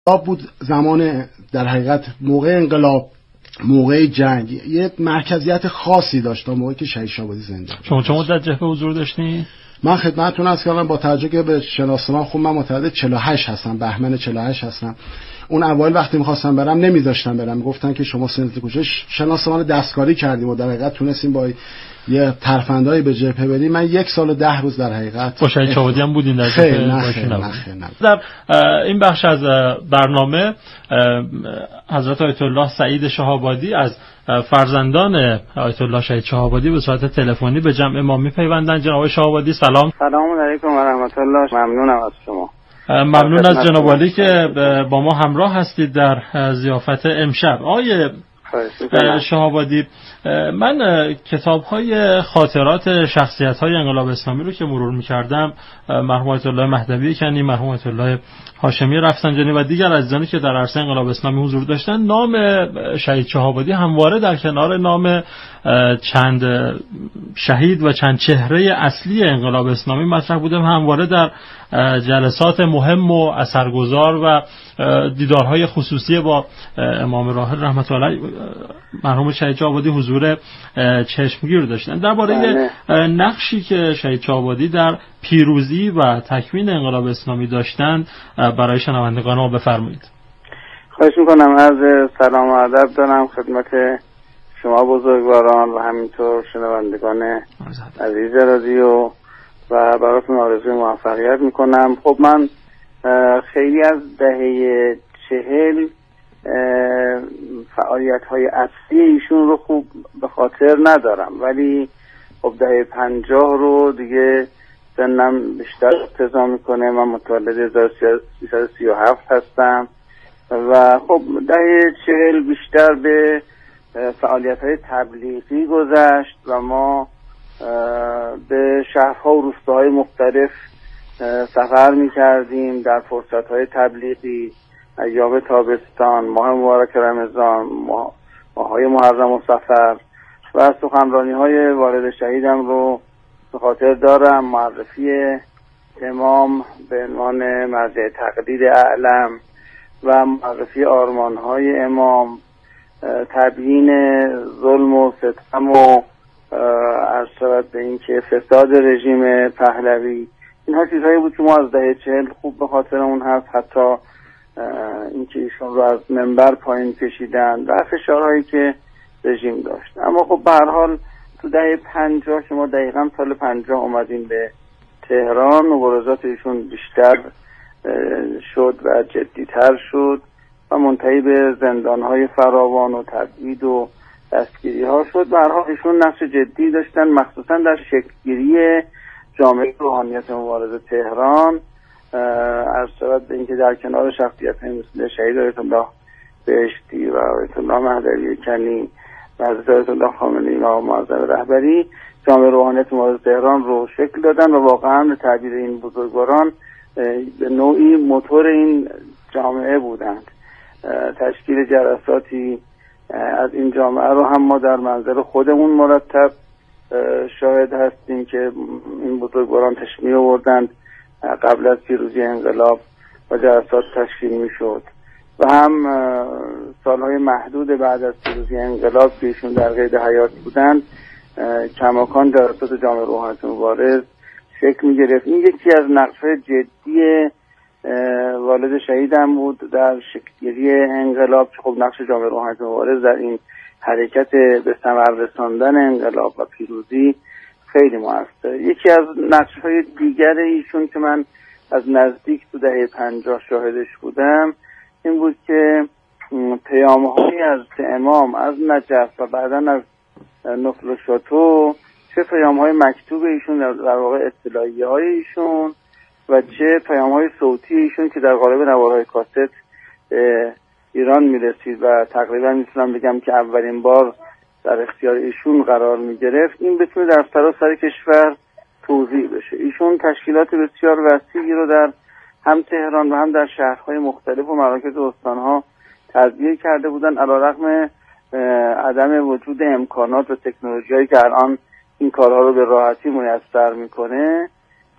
بود زمان در حقیقت موقع انقلاب، موقع جنگ یه مرکزیت خاصی داشت تا موقعی که شهید شاهآبادی زنده بود. شما در جبهه حضور داشتین؟ من خدمتتون عرض کردم با توجه که به شناسنامه خب من متولد 48 هستم، بهمن 48 هستم. اون اوایل وقتی می‌خواستم برم نمیذاشتن برم، گفتن که شما سنت کجاش. شناسنامه دستکاری کردیم و در حقیقت تونستیم با یه ترفندایی به جبهه بریم. من 1 سال و 10 روز در حقیقت با شهید شاهآبادی هم بودین در جبهه؟ در این بخش از برنامه حضرت آیت الله سعید شهابادی از فرزندان آیت الله شهید شهابادی به صورت تلفنی به جمع ما میپیوندن. جناب شهابادی سلام. سلام علیکم و رحمت الله. ممنونم از شما. ممنون از جناب عالی که با ما همراه هستید در ضیافت امشب. آقای شهابادی، من کتاب‌های خاطرات شخصیت‌های انقلاب اسلامی رو که مرور می‌کردم، مرحوم آیت الله مهدوی کنی، مرحوم آیت الله هاشمی رفسنجانی و دیگر عزیزانی که در عرصه انقلاب اسلامی حضور داشتن، نام شهید شهابادی همواره در کنار نام چند شهید و چند چهره اصلی انقلاب اسلامی مطرح بوده. همواره در جلسات مهم و اثرگذار و دیدارهای خصوصی با امام راحل رحمت الله علیه مرحوم شهید شهابادی حضور چشمگیر داشتن. درباره نقشی که شهید شهابادی در پیروزی و تکوین انقلاب اسلامی داشتن برای شنوندگان ما بفرمایید. خواهش میکنم. از سلام و ادب دارم خدمت شما بزرگواران و همینطور شنوندگان عزیز رادیو و براتون آرزوی موفقیت میکنم. خب من خیلی از دهه 40 فعالیت‌های اصلی ایشون رو خوب به خاطر ندارم، ولی خب دهه 50 رو دیگه سنم بیشتر اقتضا میکنه. من متولد 1337 هستم و خب دهه 40 بیشتر به فعالیت‌های تبلیغی گذشت و ما به شهرها و روستاهای مختلف سفر می‌کردیم در فرصت‌های تبلیغی، ایام تابستان، ماه مبارک رمضان، ماه‌های محرم و صفر و سخنرانی‌های والد شهیدم رو به خاطر دارم. معرفی امام به عنوان مرجع تقلید اعلم و معرفی آرمان‌های امام، تبیین ظلم و ستم و عرض شود به این که فساد رژیم پهلوی، اینها چیزهایی بود که ما از دهه 40 خوب به خاطرمون هست. حتی اینکه ایشون رو از منبر پایین کشیدن و فشارهایی که رژیم داشت. اما خب به هر حال تو دهه 50 که ما دقیقاً سال 50 اومدیم به تهران، مبارزات ایشون بیشتر شد و جدی‌تر شد و منتهی به زندان‌های فراوان و تبعید و دستگیری‌ها شد. به هر حال ایشون نقش جدی داشتن، مخصوصاً در شکل‌گیری جامعه روحانیت مبارزه تهران. عرض شود به اینکه در کنار شخصیت‌های مثل شهید آیت الله بهشتی و آیت الله مهدوی کنی و حضرت آیت الله خامنه‌ای و معظم رهبری، جامعه روحانیت مبارزه تهران رو شکل دادن و واقعاً به تعبیر این بزرگواران به نوعی موتور این جامعه بودند. تشکیل جلساتی از این جامعه رو هم ما در منزل خودمون مرتب شاهد هستیم که این بزرگواران تشمیع آوردند قبل از پیروزی انقلاب و جلسات تشکیل می شد و هم سالهای محدود بعد از پیروزی انقلاب که ایشون در قید حیات بودند کماکان جلسات جامعه روحانیت مبارز شکل می گرفت. این یکی از نقش‌های جدی والد شهیدم بود در شکل‌گیری انقلاب، که خب نقش جامعه روحانیت مبارز در این حرکت به ثمر رساندن انقلاب و پیروزی خیلی موثر. یکی از نقش‌های دیگر ایشون که من از نزدیک تو دهه 50 شاهدش بودم این بود که پیام‌هایی از امام از نجف و بعداً از نخل و شاتو، چه پیام‌های مکتوب ایشون در واقع اطلاعیه‌های ایشون و چه پیام‌های صوتی ایشون که در قالب نوارهای کاست ایران میرسید و تقریبا میتونم بگم که اولین بار در اختیار ایشون قرار میگرفت، این بتونه در سراسر کشور توزیع بشه. ایشون تشکیلات بسیار وسیعی رو در هم تهران و هم در شهرهای مختلف و مراکز استانها تدبیر کرده بودن، علیرغم عدم وجود امکانات و تکنولوژی‌هایی که الان این کارها رو به راحتی میسر میکنه.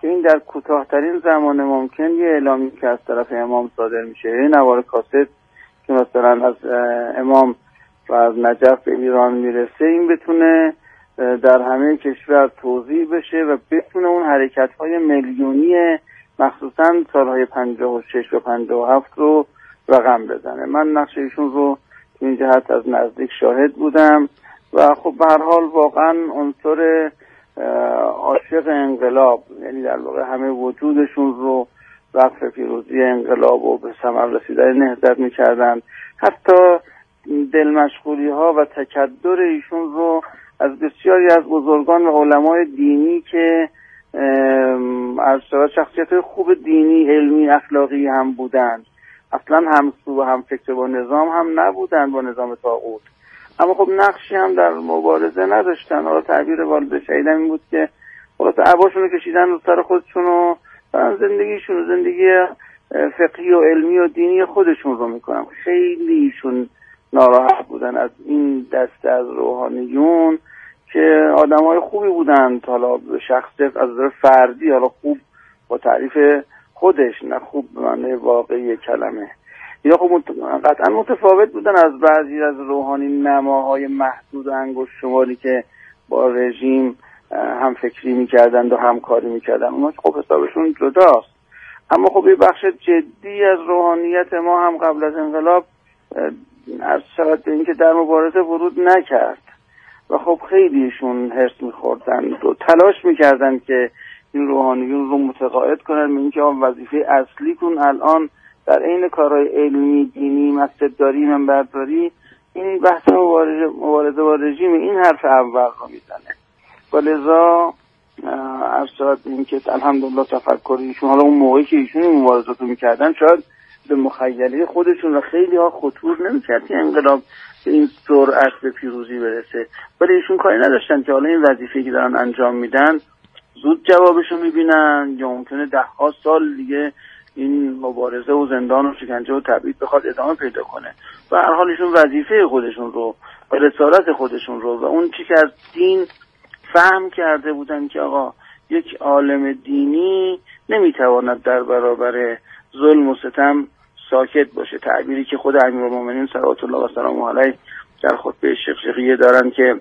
که این در کوتاه‌ترین زمان ممکن یه اعلامی که از طرف امام صادر میشه، یه نوار کاست که مثلا از امام و از نجف به ایران میرسه، این بتونه در همه کشور توزیع بشه و بتونه اون حرکت‌های میلیونی مخصوصا سالهای 56 و 57 رو رقم بزنه. من نقش ایشون رو تو این جهت از نزدیک شاهد بودم و خب به هر حال واقعا عنصر عاشق انقلاب، یعنی در واقع همه وجودشون رو وقف پیروزی انقلاب و به ثمر رسیدن نهضت می‌کردن. حتی دلمشغولی ها و تکدر ایشون رو از بسیاری از بزرگان و علمای دینی که از شخصیت خوب دینی، علمی، اخلاقی هم بودند، اصلا همسو و هم فکر با نظام هم نبودند، با نظام طاغوت، اما خب نقشی هم در مبارزه نداشتن. حالا تعبیر والد شهیدم این بود که خلاص عباشون رو کشیدن رو سر خودشون و زندگیشون، زندگی فقهی و علمی و دینی خودشون رو میکنن. خیلی ایشون ناراحت بودن از این دسته از روحانیون که آدمای خوبی بودند، حالا شخصیت از نظر فردی، حالا خوب با تعریف خودش، نه خوب به معنی واقعی کلمه، یا خب قطعا متفاوت بودن از بعضی از روحانی نماهای محدود و انگشت شماری که با رژیم هم فکری میکردند و همکاری میکردند. اونا خب حسابشون جداست، اما خب یه بخش جدی از روحانیت ما هم قبل از انقلاب از شرط اینکه در مبارزه ورود نکرد و خب خیلیشون هرس میخوردن و تلاش میکردن که این روحانیون رو متقاعد کنن به اینکه وظیفه اصلی کن الان در عین کارهای علمی، دینی، مسجدداری، منبرداری، این بحث مبارزه با رژیم این حرف اول رو میزنه. و لذا از شاید این که الحمدلله تفکر ایشون، حالا اون موقعی که ایشون این مبارزات رو میکردن شاید به مخیله خودشون و خیلی ها خطور نمیکرد که انقلاب به این سرعت به پیروزی برسه، ولی ایشون کاری نداشتن که حالا این وظیفه‌ای که دارن انجام میدن زود جوابشو میبینن یا ممکنه ده سال دیگه این مبارزه و زندان و شکنجه و تبعید بخواد ادامه پیدا کنه. و هر حال ایشون وظیفه خودشون رو و رسالت خودشون رو و اون چی که از دین فهم کرده بودن که آقا یک عالم دینی نمیتواند در برابر ظلم و ستم ساکت باشه، تعبیری که خود امیرالمومنین صلوات الله و سلامه علیه در خطبه شقشقیه دارن که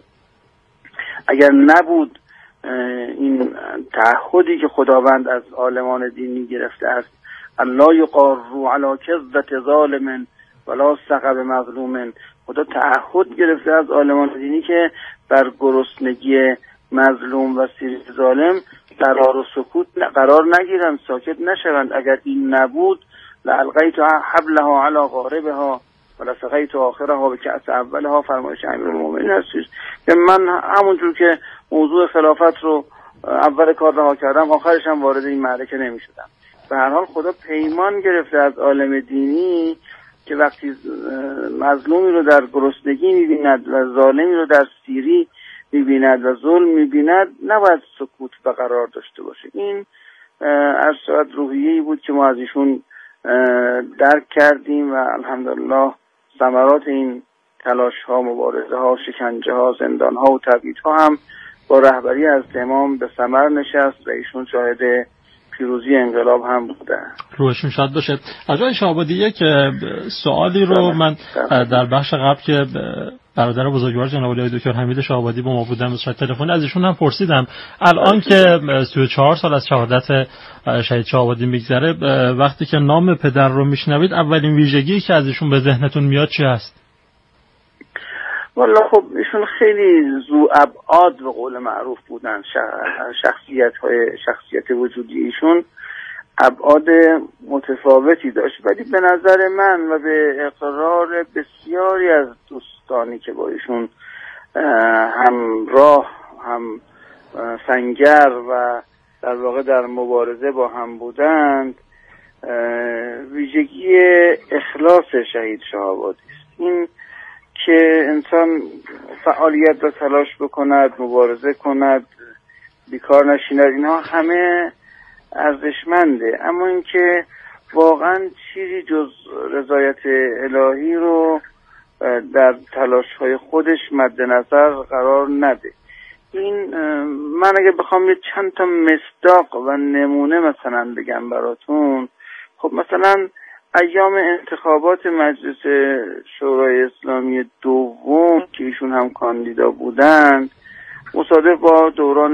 اگر نبود این تعهدی که خداوند از عالمان دینی گرفته است، الله یقاروا علی کذبة ظالم ولا سقب مظلوم، خدا تعهد گرفته از عالمان دینی که بر گرسنگی مظلوم و سیر ظالم قرار و سکوت قرار نگیرند، ساکت نشوند. اگر این نبود لالقیت حبلها علی غاربها ولسقیت آخرها بکأس اولها، فرمایش امیرالمومنین هستش که من همونجور که موضوع خلافت رو اول کار رها کردم آخرش هم وارد این معرکه نمی شدم. به هر حال خدا پیمان گرفته از عالم دینی که وقتی مظلومی رو در گرسنگی می‌بیند و ظالمی رو در سیری می‌بیند و ظلم می‌بیند نباید سکوت برقرار داشته باشه. این از شاید روحیه‌ای بود که ما از ایشون درک کردیم و الحمدلله ثمرات این تلاش‌ها، مبارزه‌ها، شکنجه‌ها، زندان‌ها و تبعیدها هم با رهبری از امام به ثمر نشست و ایشون شاهد پیروزی انقلاب هم بوده. روشون شاد باشه. آقای شهابادی، یک سوالی رو من در بخش قبل که برادر بزرگوار جناب علی دکتر حمید شهابادی با ما بودن به صورت تلفنی از ایشون هم پرسیدم. الان که 34 سال از شهادت شهید شهابادی میگذره، وقتی که نام پدر رو میشنوید اولین ویژگی که از ایشون به ذهنتون میاد چی هست؟ والا خب ایشون خیلی ذو ابعاد به قول معروف بودن. شخصیت وجودی ایشون ابعاد متفاوتی داشت، ولی به نظر من و به اقرار بسیاری از دوستانی که با ایشون همراه، هم سنگر و در واقع در مبارزه با هم بودند، ویژگی اخلاص شهید شهابادی است. این که انسان فعالیت و تلاش بکند، مبارزه کند، بیکار نشیند، اینها همه ارزشمنده، اما اینکه واقعا چیزی جز رضایت الهی رو در تلاش‌های خودش مد نظر قرار نده. این من اگه بخوام یه چند تا مصداق و نمونه مثلا بگم براتون، خب مثلا ایام انتخابات مجلس شورای اسلامی دوم که ایشون هم کاندیدا بودند مصادف با دوران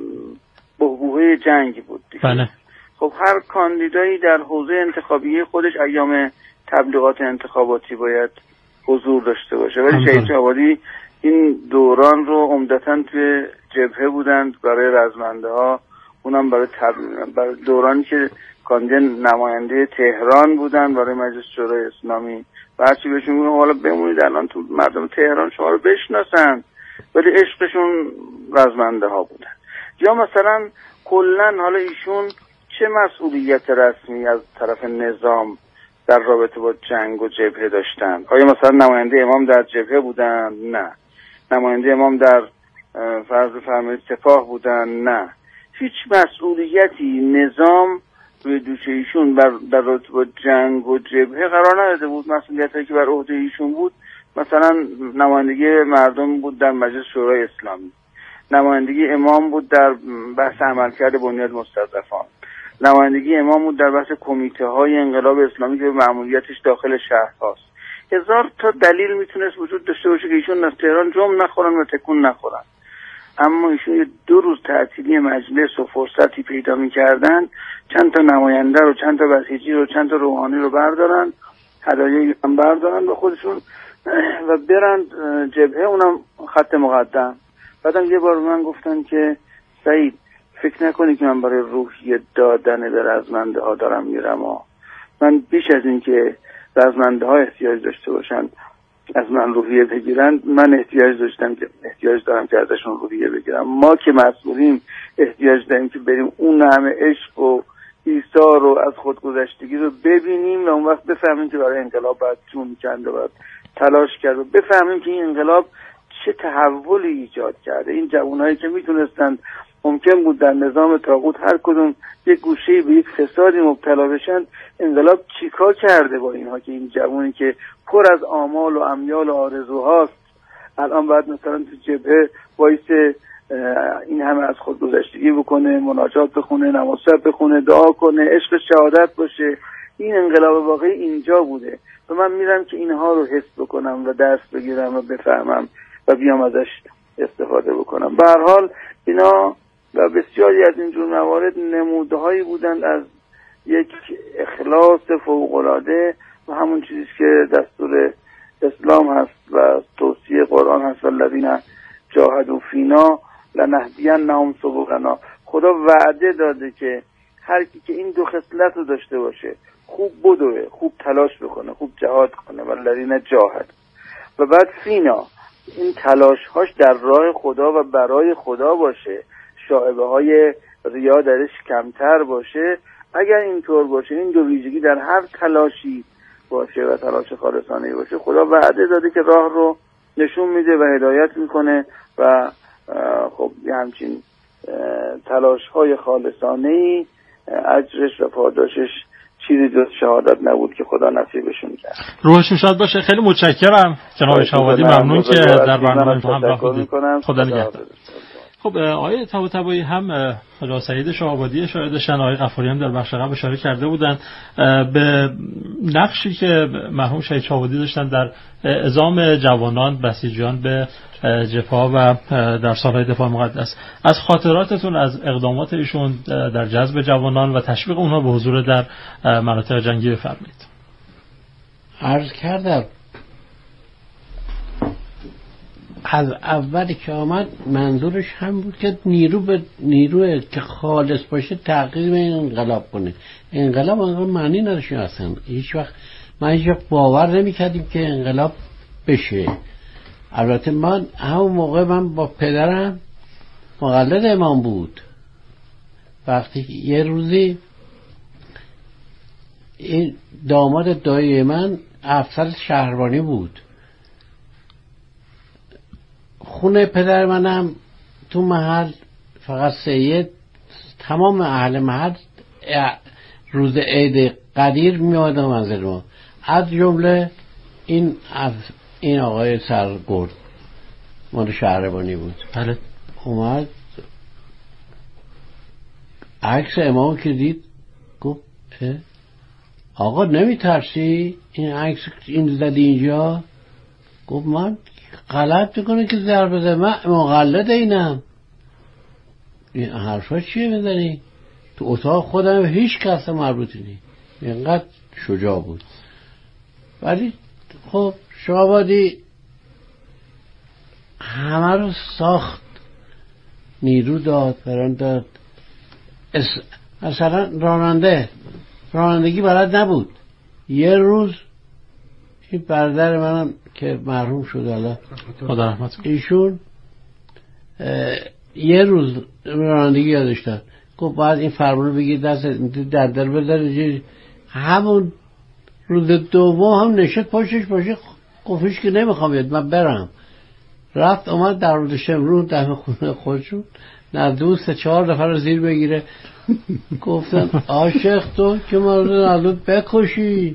بحبوحه جنگ بود دیگه. بله. خب هر کاندیدایی در حوزه انتخابی خودش ایام تبلیغات انتخاباتی باید حضور داشته باشه، ولی شهید شهابادی این دوران رو عمدتاً توی جبهه بودند برای رزمنده ها، اونم برای دورانی که کاندید نماینده تهران بودن برای مجلس شورای اسلامی و هرچی بهشون میگن حالا بمونید الان تو مردم تهران شما رو بشناسن، ولی عشقشون رزمنده ها بودن. یا مثلا کلن حالا ایشون چه مسئولیت رسمی از طرف نظام در رابطه با جنگ و جبهه داشتن؟ آیا مثلا نماینده امام در جبهه بودن؟ نه. نماینده امام در فرض فرمایید سپاه بودن؟ نه. هیچ مسئولیتی نظام روی دوش ایشون در رابطه با جنگ و جبهه قرار نداده بود. مسئولیتی که بر عهده ایشون بود مثلا نمایندگی مردم بود در مجلس شورای اسلامی، نمایندگی امام بود در بحث عملکرد بنیاد مستضعفان، نمایندگی امام بود در بحث کمیته های انقلاب اسلامی که مأموریتش داخل شهر هاست. هزار تا دلیل میتونست وجود داشته باشه که ایشون از تهران جمع نخورن و تکون نخورن، اما ایشون 2 روز تعطیلی مجلس و فرصتی پیدا میکردن چند تا نماینده رو، چند تا بسیجی رو، چند تا روحانی رو بردارن، هدایایی هم بردارن به خودشون و برن جبهه، اونم خط مقدم. بعدم یه بار من گفتن که سعید فکر نکنی که من برای روحیه دادن به رزمنده ها دارم میرم من بیش از این که رزمنده ها احتیاج داشته باشن از من روحیه بگیرن، من احتیاج دارم که ازشون روحیه بگیرم. ما که مسئولیم احتیاج داریم که بریم اون همه عشق و ایثار رو از خودگذشتگی رو ببینیم و اون وقت بفهمیم که برای انقلاب باید جون کند و باید تلاش کرد و بفهمیم که این انقلاب چه تحولی ایجاد کرده. این جوانایی که میتونستن ممکن بود در نظام طاغوت هر کدوم یک گوشه‌ای به یک فسادی مبتلا بشن، انقلاب چیکار کرده با اینها که این جوانی که پر از آمال و امیال و آرزوهاست الان باید مثلا تو جبهه وایس این همه از خود گذشتگی بکنه، مناجات بخونه، نماز شب بخونه، دعا کنه، عشق شهادت باشه. این انقلاب واقعی اینجا بوده و من میرم که اینها رو حس بکنم و درس بگیرم و بفهمم و بیام ازش استفاده بکنم. به هر حال اینا و بسیاری از اینجور موارد نموده‌هایی بودند از یک اخلاص فوق‌العاده و همون چیزی که دستور اسلام هست و توصیه قرآن هست والذین جاهدوا فینا لنهدینهم سبلنا. خدا وعده داده که هر کی که این 2 خصلت رو داشته باشه، خوب بدوه، خوب تلاش بکنه، خوب جهاد کنه، والذین جاهد و بعد فینا، این تلاش هاش در راه خدا و برای خدا باشه، شائبه های ریا درش کمتر باشه. اگر اینطور باشه، این 2 ویژگی در هر تلاشی باشه و تلاش خالصانه باشه، خدا وعده داده که راه رو نشون میده و هدایت میکنه و خب یه همچین تلاش های خالصانه اجرش و پاداشش چیزی جز شهادت نبود که خدا نصیبشون کرد. روحشون شاد باشه. خیلی متشکرم جناب شهابادی، ممنون که در برنامه همراه بودید. خدا نگهدار. خب آقای طباطبایی هم خدا سعید شهابادی اشاره داشتن، آقای غفاری هم در بخش قبل اشاره کرده بودن به نقشی که مرحوم شهید شهابادی داشتن در اعزام جوانان بسیجیان به جبهه و در سالهای دفاع مقدس. از خاطراتتون از اقدامات ایشون در جذب جوانان و تشویق اونها به حضور در مناطق جنگی بفرمایید. عرض کردم از اولی که آمد منظورش هم بود که نیرو که خالص باشه تغییر انقلاب کنه. انقلاب معنی نداشت اصلا. هیچ وقت باور نمی‌کردیم که انقلاب بشه. البته من همون موقع من با پدرم مقلد امام بود. وقتی یه روزی این داماد دایی من افسر شهربانی بود، خونه پدر منم تو محل فقط سید، تمام اهل محل روز عید قدیر میاد منزل ما، از جمله این آقای سرگرد مال شهربانی بود. بله. اومد عکس امام که دید گفت آقا نمیترسی این عکس این زدی اینجا؟ گفت من غلط میکنه که ضرب بزنه، من مقلد اینم. این حرفا چیه میزنی؟ تو اتاق خودم هیچ کس مربوطی نیست. اینقدر شجاع بود. ولی خب شاهآبادی همه رو ساخت، نیرو داد، فران داد. مثلا رانندگی بلد نبود. یه روز این برادر منم که مرحوم شد حالا خدا رحمت کنه، ایشون یه روز رانندگی یادش داد، گفت باید این فرمون رو بگید دست در بذاره. همون روز دوم هم نشد پاشش گفتش که نمیخوام بیاد، من برم. رفت اومد در روز شمرون دم خونه خودشون نردون 3-4 نفر رو زیر بگیره. گفتن عاشق تو که مورد نردون بکشی.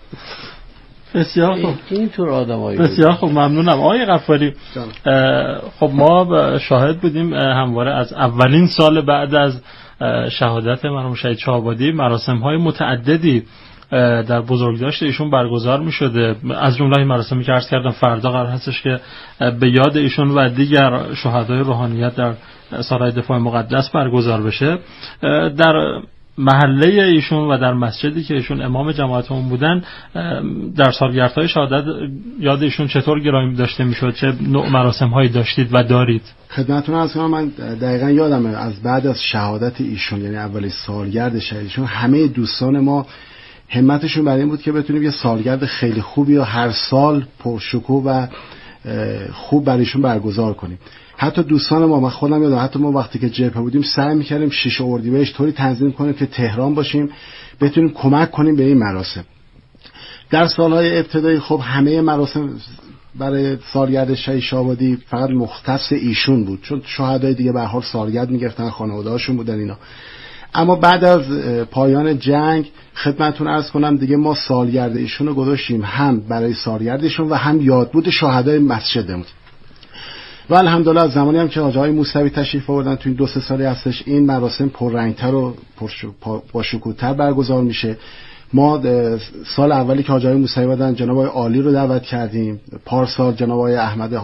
بسیار خوب. اینطور آدمایی بسیار خوب، ممنونم آقای غفاری. خب ما شاهد بودیم همواره از اولین سال بعد از شهادت مرحوم شهید شهابادی مراسم‌های متعددی در بزرگداشت ایشون برگزار می شده. از جمله مراسمی که عرض کردم فردا قرار هستش که به یاد ایشون و دیگر شهدای روحانیت در سالهای دفاع مقدس برگزار بشه. در محله ایشون و در مسجدی که ایشون امام جماعتمون بودن در سالگردهای شهادت یاد ایشون چطور گرامی داشته می شد؟ چه نوع مراسم‌هایی داشتید و دارید؟ خدمتتون عرض کنم من دقیقاً یادمه از بعد از شهادت ایشون، یعنی اول سالگرد شهیدشون، همه دوستان ما همتشون برای این بود که بتونیم یه سالگرد خیلی خوبی و هر سال پرشکوه و خوب برایشون برگزار کنیم. حتی دوستان ما، من خودم یادم حتی ما وقتی که جبهه بودیم سعی می‌کردیم 6 اردیبهشت طوری تنظیم کنیم که تهران باشیم بتونیم کمک کنیم به این مراسم. در سالهای ابتدایی خب همه مراسم برای سالگرد شهید شهابادی فقط مختص ایشون بود، چون شهدای دیگه به هر حال سالگرد می‌گرفتن، خانواده‌هاشون بودن اینا. اما بعد از پایان جنگ خدمتتون عرض کنم دیگه ما سالگرد ایشون رو گذاشتیم هم برای سالگردشون و هم یادبود شهدای مسجدمون. و الحمدلله از زمانی هم که آقای موسوی تشریف آوردن تو این 2-3 سالی هستش این مراسم پررنگتر و با شکوه‌تر برگزار میشه. ما سال اولی که آقای موسوی آوردن جناب آقای عالی رو دعوت کردیم، پارسال جناب آقای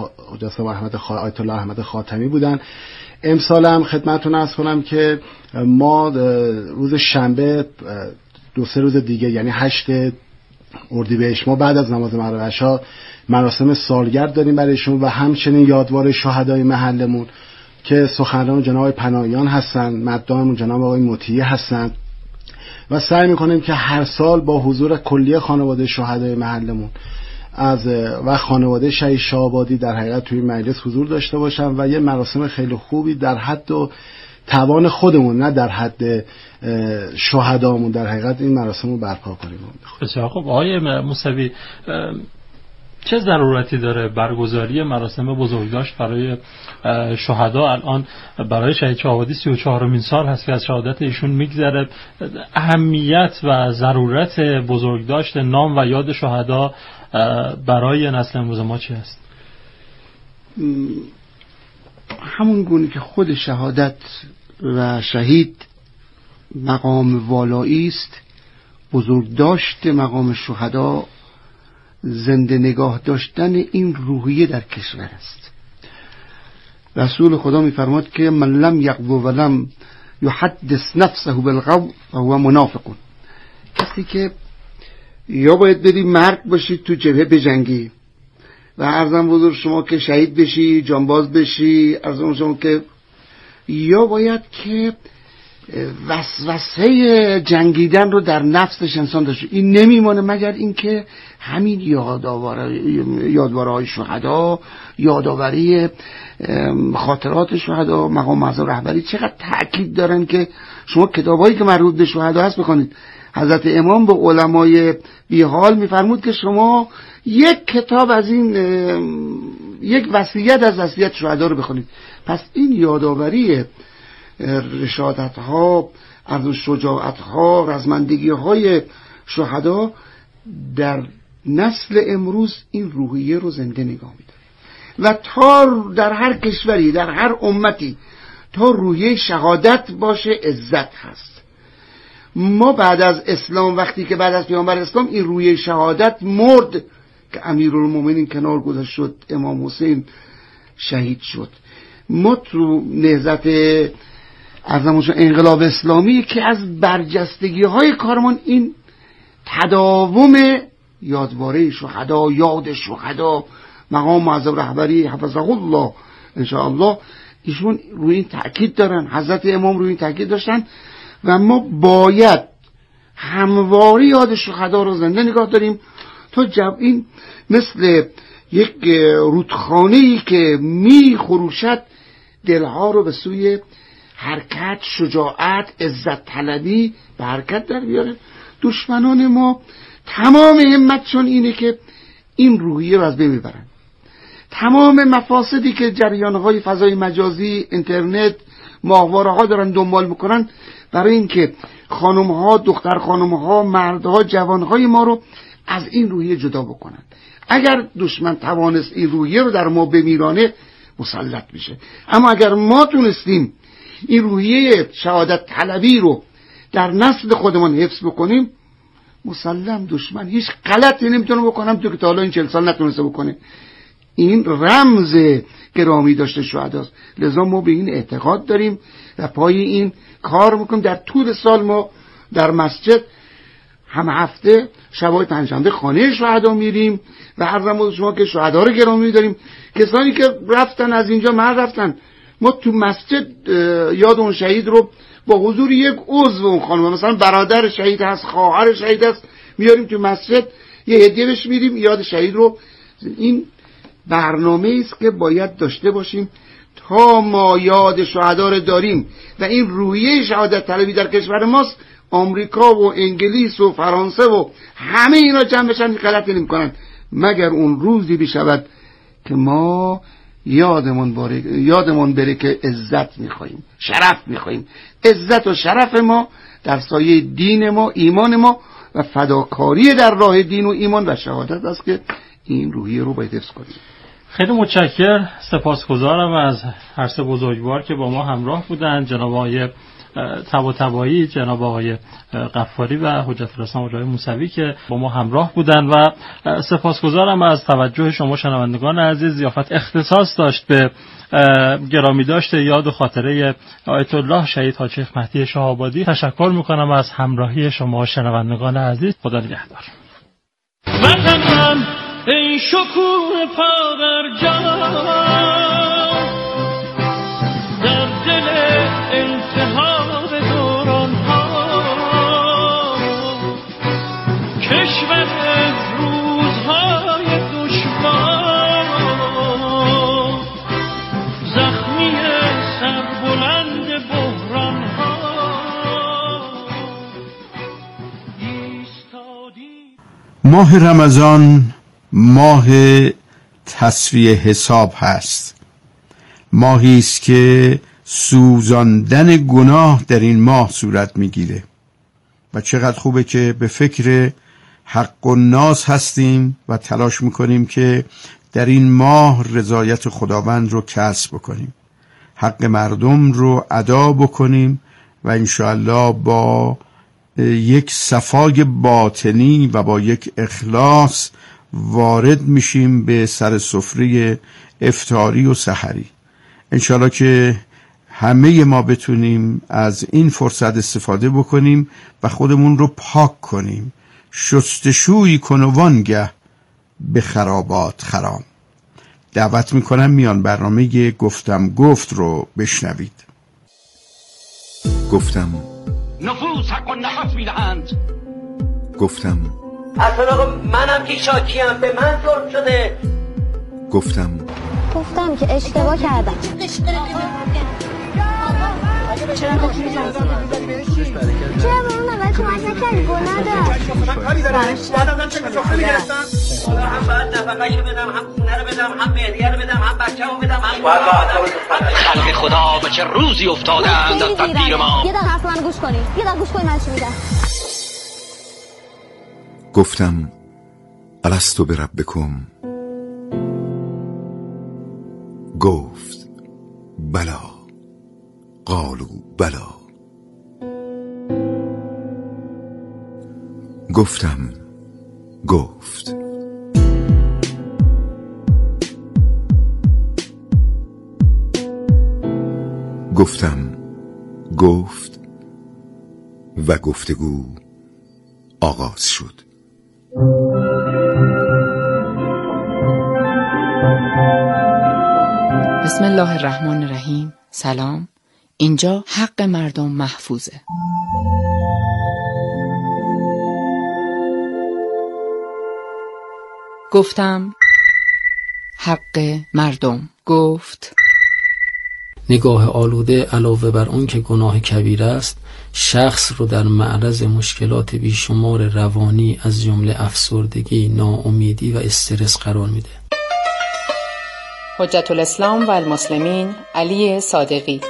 آیت الله احمد خاتمی بودن. امسال هم خدمتتون عرض کنم که ما روز شنبه 2-3 روز دیگه یعنی 8 اردیبهشت ما بعد از نماز مغرب عشا مراسم سالگرد داریم برایشون و همچنین یادوار شهدای محلمون که سخنران جناب آقای پناهیان هستن، مدامون جناب آقای مطیعی هستن و سعی میکنیم که هر سال با حضور کلی خانواده شهدای محلمون و خانواده شهید شهابادی در حقیقت توی مجلس حضور داشته باشن و یه مراسم خیلی خوبی در حد و توان خودمون، نه در حد شهدامون، در حقیقت این مراسم رو برپا کنیم. بسیار خب آقای موسوی، چه ضرورتی داره برگزاری مراسم بزرگداشت برای شهدا؟ الان برای شهید شهابادی 34مین سال هست که از شهادت ایشون میگذره. اهمیت و ضرورت بزرگداشت نام و یاد شهدا برای نسل امروز ما چی است؟ همون گونه که خود شهادت و شهید مقام والایی است، بزرگداشت مقام شهدا زنده نگاه داشتن این روحیه در کشور است. رسول خدا می‌فرماد که من لم یغدو و لم یحدث نفسه بالغو فهو منافق. کسی که یا باید بری مرد باشی تو جبهه بجنگی و عرضم بزرگ شما که شهید بشی، جانباز بشی، عرضم شما که یا باید که وسوسه جنگیدن رو در نفسش انسان داشته. این نمیمانه مگر اینکه همین یادوارهای شهدا، یادآوری خاطرات شهدا، مقام اعظم رهبری چقدر تأکید دارن که شما کتابایی که مربوط به شهدا هست بخونید. حضرت امام به علمای بیحال میفرمود که شما یک کتاب از این یک وصیت از وصیت شهدا رو بخونید. پس این یادآوری رشادت ها، از شجاعت ها، رزمندگی های شهدا در نسل امروز این روحیه رو زنده نگاه می‌داره. و تا در هر کشوری، در هر امتی، تا رویه شهادت باشه عزت هست. ما بعد از اسلام، وقتی که بعد از پیامبر اسلام این رویه شهادت مرد که امیرالمومنین کنار گذاشت شد، امام حسین شهید شد، ما تو نهضت انقلاب اسلامی که از برجستگی های کارمان این تداوم یادواره شهدا، یاد شهدا، مقام معظم رهبری حفظه الله انشاءالله، ایشون روی این تأکید دارن، حضرت امام روی این تأکید داشتن و ما باید همواره یاد شهدا رو زنده نگاه داریم تا این مثل یک رودخانه‌ای که می خروشد دلها رو به سوی حرکت، شجاعت، عزت طلبی به حرکت در بیاره. دشمنان ما تمام همتشون اینه که این روحیه رو از بین ببرن. تمام مفاسدی که جریان‌های فضای مجازی، اینترنت، ماهواره‌ها دارن دنبال میکنن برای اینکه خانم‌ها، دختر خانم‌ها، مردها، جوان‌های ما رو از این روحیه جدا بکنن. اگر دشمن توانست این روحیه رو در ما بمیرانه، مسلط میشه. اما اگر ما تونستیم این روحیه شهادت طلبی رو در نسل خودمان حفظ بکنیم، مسلم دشمن هیچ غلطی نمیتونه بکنم تو که تا حالا این 40 سال نتونسته بکنه. این رمز گرامی داشته شهداست. لذا ما به این اعتقاد داریم و پای این کار میکنیم. در طول سال ما در مسجد هم هفته شبای پنجشنبه خانه شهدا میریم و هر زمان شما که شهدا رو گرامی داریم. کسانی که رفتن از اینجا رفتن، ما تو مسجد یاد اون شهید رو با حضور یک عضو اون خانم، مثلا برادر شهید هست، خواهر شهید هست، میاریم تو مسجد یه هدیه بهش میدیم، یاد شهید رو. این برنامه است که باید داشته باشیم تا ما یاد شهدا رو داریم و این روحیه شهادت طلبی در کشور ماست. آمریکا و انگلیس و فرانسه و همه اینا جمع بشن غلطی نمی‌کنن، مگر اون روزی بشود که ما یادمون بره که عزت می‌خوایم، شرف می‌خوایم. عزت و شرف ما در سایه دین ما، ایمان ما و فداکاری در راه دین و ایمان و شهادت است که این روحیه رو باید حفظ کنیم. خیلی متشکرم، سپاسگزارم از هر سه بزرگوار که با ما همراه بودند، جناب آقای طباطبایی، جناب آقای غفاری و حجت الاسلام آقای موسوی که با ما همراه بودند و سپاسگزارم از توجه شما شنوندگان عزیز. ضیافت اختصاص داشت به گرامی داشته یاد و خاطره آیت الله شهید حاج شیخ مهدی شهابادی. تشکر میکنم از همراهی شما شنوندگان عزیز. خدا نگهدار. وطن من ای شکوه پادر جان، در دل التهاب دوران ها، کشور روزهای دشوار، زخمی سربلند بحران ها ایستادی. ماه رمضان ماه تصفیه حساب هست. ماهی است که سوزاندن گناه در این ماه صورت میگیره و چقدر خوبه که به فکر حق و ناز هستیم و تلاش میکنیم که در این ماه رضایت خداوند رو کسب بکنیم، حق مردم رو ادا بکنیم و انشاءالله با یک صفای باطنی و با یک اخلاص وارد میشیم به سر سفره افطاری و سحری. انشاءالله که همه ما بتونیم از این فرصت استفاده بکنیم و خودمون رو پاک کنیم. شستشویی کن و وانگه به خرابات خرام. دعوت میکنم میان برنامه گفتم گفت رو بشنوید. گفتم نفوس حق و نفس میدهند. گفتم اصلا منم که شاکیم، به من ظلم شده. گفتم که اشتباه کردم. چرا به اون اول کمک نکردی؟ گناه داشت. من کاری دارم. بعد ازم چه سفره میگرفتم؟ هم باید نفقه‌شو بدم، هم خونه رو بدم، هم مهریه رو بدم، هم بچه‌مو بدم، هم خلق خدا به چه روزی افتادند از تقدیر ما. یه دقیقه حرف من گوش کنی. من چی میگم. گفتم الستو بربکم گفت بلا قالوا بلا. گفتم گفت. گفتم گفت و گفتگو آغاز شد. بسم الله الرحمن الرحیم. سلام. اینجا حق مردم محفوظه. گفتم حق مردم. گفت نگاه آلوده علاوه بر اون که گناه کبیر است، شخص رو در معرض مشکلات بیشمار روانی از جمله افسردگی، ناامیدی و استرس قرار میده. حجت الاسلام و المسلمین علی صادقی.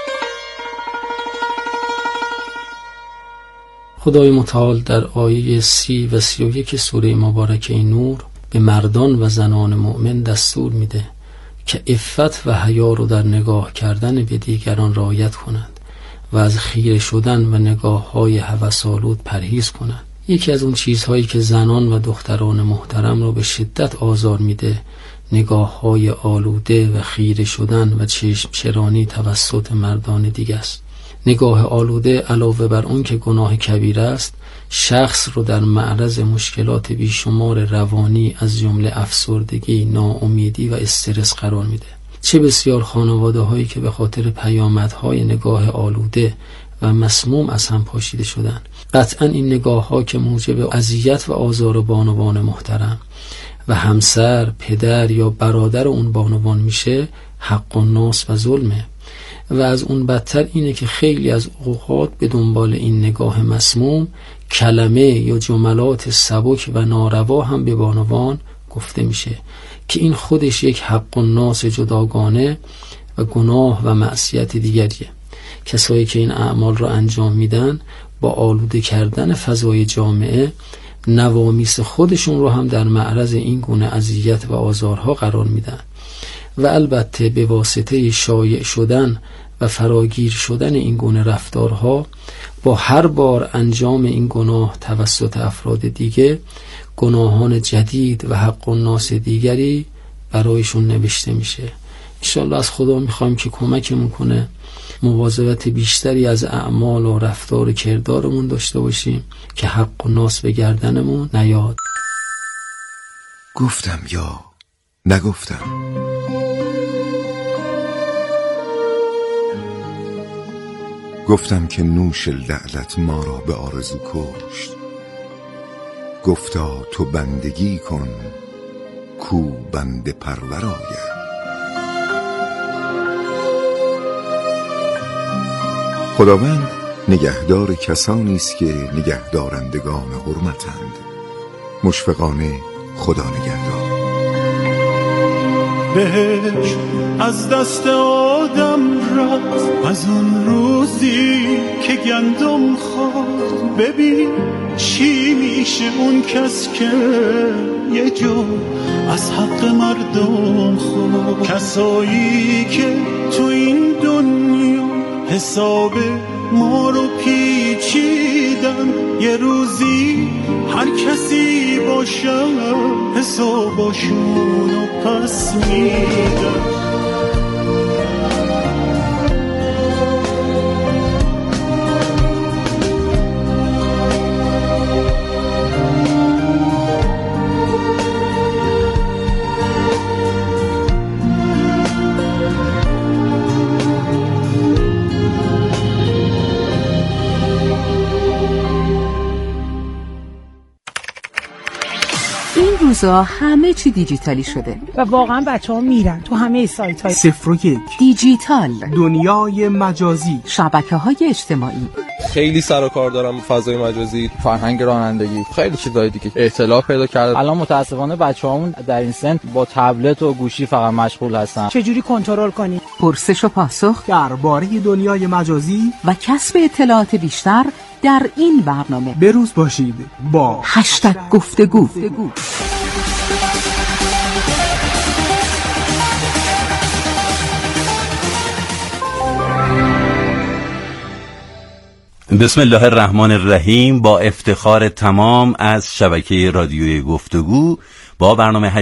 خدای متعال در آیه 30 و 31 سوره مبارکه نور به مردان و زنان مؤمن دستور میده که عفت و حیا رو در نگاه کردن به دیگران رعایت کنند و از خیره شدن و نگاه‌های هوس‌آلود پرهیز کنند. یکی از اون چیزهایی که زنان و دختران محترم رو به شدت آزار میده نگاه‌های آلوده و خیره شدن و چشم چرانی توسط مردان دیگه است. نگاه آلوده علاوه بر اون که گناه کبیر است، شخص رو در معرض مشکلات بیشمار روانی از جمله افسردگی، ناامیدی و استرس قرار میده. چه بسیار خانواده هایی که به خاطر پیامدهای نگاه آلوده و مسموم از هم پاشیده شدن. قطعا این نگاه ها که موجب اذیت و آزار بانوان محترم و همسر، پدر یا برادر اون بانوان میشه، حق الناس و ظلمه. و از اون بدتر اینه که خیلی از اوقات به دنبال این نگاه مسموم کلمه یا جملات سبک و ناروا هم به بانوان گفته میشه که این خودش یک حق الناس جداگانه و گناه و معصیت دیگریه. کسایی که این اعمال را انجام میدن با آلوده کردن فضای جامعه نوامیس خودشون رو هم در معرض این گونه اذیت و آزارها قرار میدن و البته به واسطه شایع شدن و فراگیر شدن این گونه رفتارها با هر بار انجام این گناه توسط افراد دیگه گناهان جدید و حق الناس دیگری برایشون نوشته میشه. انشالله از خدا میخوایم که کمکمون کنه مواظبت بیشتری از اعمال و رفتار و کردارمون داشته باشیم که حق الناس به گردنمون نیاد. گفتم یا نگفتم. گفتم که نوش لعلت ما را به آرزو کشت. گفتا تو بندگی کن کو بنده پرور آید. خداوند نگهدار کسانی است که نگهدارندگان حرمتند. مشفقانه خدا نگهدار. بهش از دست آدم رفت از اون روزی که گندم خورد. ببین چی میشه اون کس که یه جو از حق مردم خورد. کسایی که تو این دنیا حساب ما رو پیچیدن، یه روزی هر کسی باشه حساباشون رو پس میدن. روزا همه چی دیجیتالی شده و واقعا بچه‌ها میرن تو همه سایت‌های 01 دیجیتال، دنیای مجازی، شبکه‌های اجتماعی. خیلی سر و کار دارم فضای مجازی، فرهنگ رانندگی، خیلی چیزای دیگه اطلاع پیدا کرده. الان متاسفانه بچه‌هامون در این سن با تبلت و گوشی فقط مشغول هستن. چجوری کنترل کنی؟ پرسش و پاسخ درباره دنیای مجازی و کسب اطلاعات بیشتر در این برنامه. بروز باشید با بسم الله الرحمن الرحیم. با افتخار تمام از شبکه رادیوی گفتگو با برنامه